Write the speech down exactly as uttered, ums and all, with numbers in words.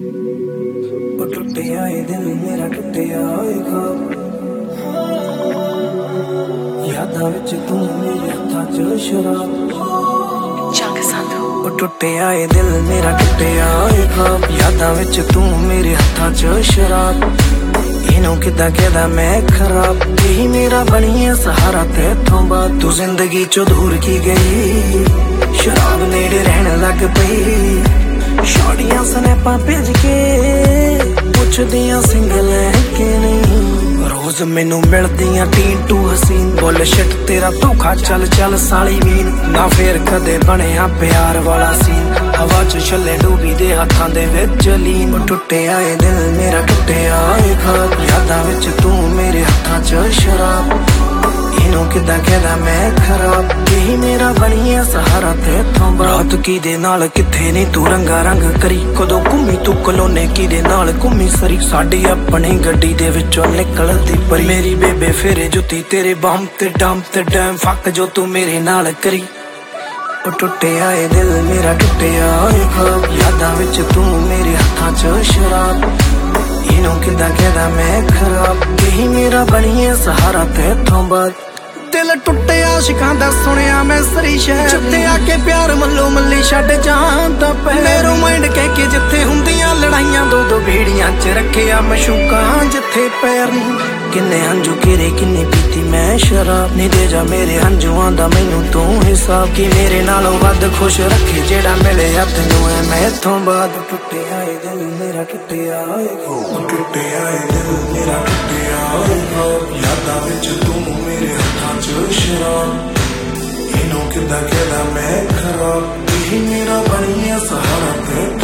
ਉਹ ਟੁੱਟਿਆ ਏ ਦਿਲ ਮੇਰਾ ਟੁੱਟਿਆ ਏ ਖ਼ਾਬ, ਯਾਦਾਂ ਵਿੱਚ ਤੂੰ ਮੇਰੇ ਹੱਥਾਂ 'ਚ ਸ਼ਰਾਬ। ਜੰਗ ਸੰਧੂ। ਉਹ ਟੁੱਟਿਆ ਏ ਦਿਲ ਮੇਰਾ ਟੁੱਟਿਆ ਏ ਖ਼ਾਬ, ਯਾਦਾਂ ਵਿੱਚ ਤੂੰ ਮੇਰੇ ਹੱਥਾਂ 'ਚ ਸ਼ਰਾਬ। ਇਹਨੂੰ ਕਿੱਦਾਂ ਕਹਿਦਾ ਮੈਂ ਖਰਾਬ, ਇਹੀ ਮੇਰਾ ਬਣੀਏ ਸਹਾਰਾ ਤੇਥੋਂ ਬਾਅਦ। ਤੂੰ ਜ਼ਿੰਦਗੀ ਚੋਂ ਦੂਰ ਕੀ ਗਈ, ਸ਼ਰਾਬ ਨੇੜੇ ਰਹਿਣ ਲੱਗ ਪਈ। ਸ਼ੌੜੀਆਂ ਸਨੈਪਾਂ ਭੇਜ ਕੇ ਪੁੱਛਦੀਆਂ ਸਿੰਗਲ ਹੈ ਕਿ ਨਹੀਂ। ਰੋਜ਼ ਮੈਨੂੰ ਮਿਲਦੀਆਂ ਟੀਨ ਟੂ ਹਸੀਨ, ਬੁੱਲਸ਼ਿਟ ਤੇਰਾ ਧੋਖਾ ਚੱਲ ਚੱਲ ਸਾਲੀ ਮੀਨ। ਨਾ ਫੇਰ ਕਦੇ ਬਣਿਆ ਪਿਆਰ ਵਾਲਾ ਸੀਨ, ਹਵਾ 'ਚ ਛੱਲੇ ਡੂਬੀ ਦੇ ਹੱਥਾਂ ਦੇ ਵਿੱਚ ਲੀਨ। ਟੁੱਟਿਆ ਏ ਦਿਲ ਮੇਰਾ ਟੁੱਟਿਆ ਏ ਖ਼ਾਬ, ਯਾਦਾਂ ਵਿੱਚ ਤੂੰ ਮੇਰੇ ਹੱਥਾਂ 'ਚ ਸ਼ਰਾਬ। ਇਹਨੂੰ ਕਿੱਦਾਂ ਕਹਿਦਾ ਮੈਂ ਖਰਾਬ, ਇਹੀ ਮੇਰਾ ਬਣੀਏ ਸਹਾਰਾ ਤੇਥੋਂ ਬਾਅਦ। ਰਾਤ ਕਿਹਦੇ ਨਾਲ ਕਿੱਥੇ ਨੀ ਤੂੰ ਰੰਗਾ ਰੰਗ ਕਰੀ, ਕਦੋਂ ਘੁੰਮੀ ਤੂੰ ਕਲੋਨੇ ਕਿਹਦੇ ਨਾਲ ਘੁੰਮੀ ਸਰੀ। ਸਾਡੀ ਆਪਣੀ ਗੱਡੀ ਦੇ ਵਿੱਚੋਂ ਨਿਕਲਦੀ ਪਰੀ, ਮੇਰੀ ਬੇਬੇ ਫੇਰੇ ਜੁੱਤੀ ਤੇਰੇ ਬੰਮ ਤੇ ਡੰਮ ਤੇ ਡੈਮ। ਫੱਕ ਜੋ ਤੂੰ ਮੇਰੇ ਨਾਲ ਕਰੀ। ਉਹ ਟੁੱਟਿਆ ਏ ਦਿਲ ਮੇਰਾ ਟੁੱਟਿਆ ਏ ਖ਼ਾਬ, ਯਾਦਾਂ ਵਿੱਚ ਤੂੰ ਮੇਰੇ ਹੱਥਾਂ 'ਚ ਸ਼ਰਾਬ। ਇਹਨੂੰ ਕਿੱਦਾਂ ਕਹਿਦਾ ਮੈਂ ਖਰਾਬ, ਇਹੀ ਮੇਰਾ ਬਣੀਏ ਸਹਾਰਾ ਤੇਥੋਂ ਬਾਅਦ। ਦਿਲ ਟੁੱਟੇ ਆਸ਼ਿਕਾਂ ਦਾ ਸੁਣਿਆ ਮੈਂ ਸਰੀ ਸ਼ਹਿਰ, ਜਿੱਥੇ ਆ ਕੇ ਪਿਆਰ ਮੱਲੋ ਮੱਲੀ ਛੱਡ ਜਾਂਦਾ ਪੈ। ਮੇਰੋ ਮਾਈਂਡ ਕਹਿ ਕੇ ਜਿੱਥੇ ਹੁੰਦੀਆਂ ਲੜਾਈਆਂ, ਦੋ ਦੋ ਬੇੜੀਆਂ 'ਚ ਰੱਖਿਆ ਮਸ਼ੂਕਾਂ ਜਿੱਥੇ ਪੈਰ ਨਹੀਂ। ਕਿੰਨੇ ਹੰਝੂ ਕਿਰੇ ਕਿੰਨੀ ਪੀਤੀ ਮੈਂ ਸ਼ਰਾਬ, ਨੀ ਦੇ ਜਾ ਮੇਰੇ ਹੰਝੂਆਂ ਦਾ ਮੈਨੂੰ ਤੂੰ ਹਿਸਾਬ। ਕਿ ਮੇਰੇ ਨਾਲੋਂ ਵੱਧ ਖੁਸ਼ ਰੱਖੇ ਜਿਹੜਾ ਮਿਲਿਆ ਤੈਨੂੰ ਐ ਮੈਥੋਂ ਬਾਅਦ। ਟੁੱਟਿਆ ਏ ਦਿਲ ਮੇਰਾ ਟੁੱਟਿਆ ਏ ਖ਼ਾਬ, ਟੁੱਟਿਆ ਏ ਦਿਲ ਮੇਰਾ ਟੁੱਟਿਆ ਏ ਖ਼ਾਬ, ਯਾਦਾਂ ਵਿੱਚ ਤੂੰ ਮੇਰੇ ਹੱਥਾਂ 'ਚ ਸ਼ਰਾਬ। ਇਹਨੂੰ ਕਿੱਦਾਂ ਕਹਿਦਾ ਮੈਂ ਖਰਾਬ, ਇਹੀ ਮੇਰਾ ਬਣੀਏ ਸਹਾਰਾ ਤੇ